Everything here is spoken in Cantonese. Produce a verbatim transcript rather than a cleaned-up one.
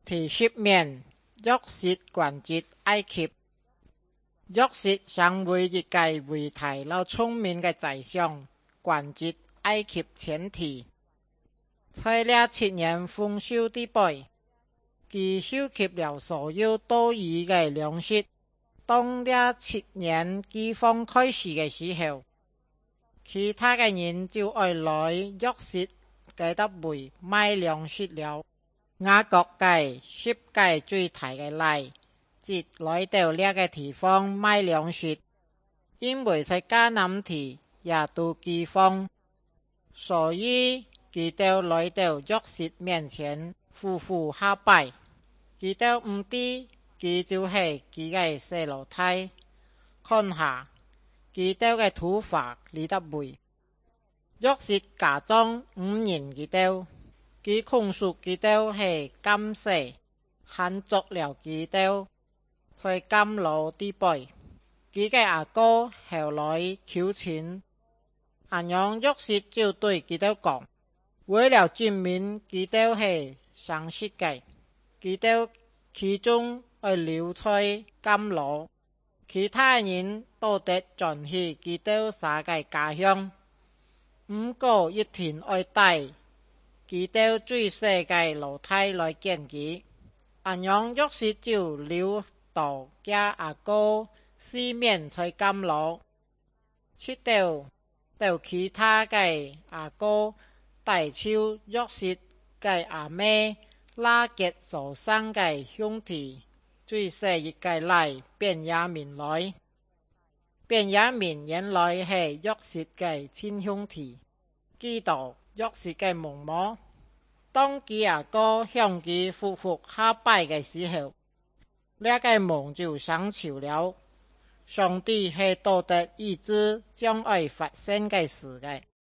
第十面，约瑟原籍埃及。约瑟成为一个伟大又聪明的宰相，原籍埃及前提。在这七年丰收之辈，他收集了所有多余的粮食。当这七年饥荒开始的时候，其他的人就爱来约瑟嘅搭位买粮食了。雅各嘅十个最大嘅来，即来到这个地方买粮食，因为在迦南地也都饥荒，所以佢哋来到约瑟面前夫妇下拜。佢哋唔知佢就是佢嘅細路仔，看下佢哋嘅頭髮嚟得位。約瑟假裝唔認佢哋，佢控訴佢哋係奸細，限足了佢哋，在監牢之輩。佢嘅阿哥後來求情，咁樣約瑟就對佢哋講，為了證明佢哋係誠實嘅，佢哋其中會留在監牢，其他人都得轉去佢哋三個家鄉。不過一定要帶佢哋最細嘅老太來見佢，咁樣約瑟就留到家阿哥四面在監牢，直到到其他嘅阿哥帶手約瑟嘅阿妹拉結所生嘅兄弟最細一個來便雅憫來。便雅憫原來係約瑟嘅親兄弟，知道約瑟嘅夢魔。當佢阿哥向佢夫婦下拜嘅時候，這個夢就成就了。上帝係多得預知將會發生嘅事嘅。